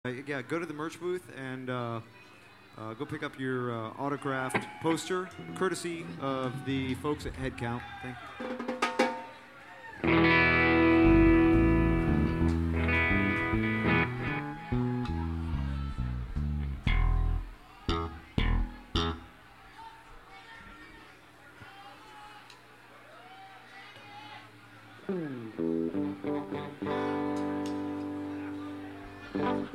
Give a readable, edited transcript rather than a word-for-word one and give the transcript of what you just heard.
Yeah, go to the merch booth and go pick up your autographed poster, courtesy of the folks at Headcount. Thank you.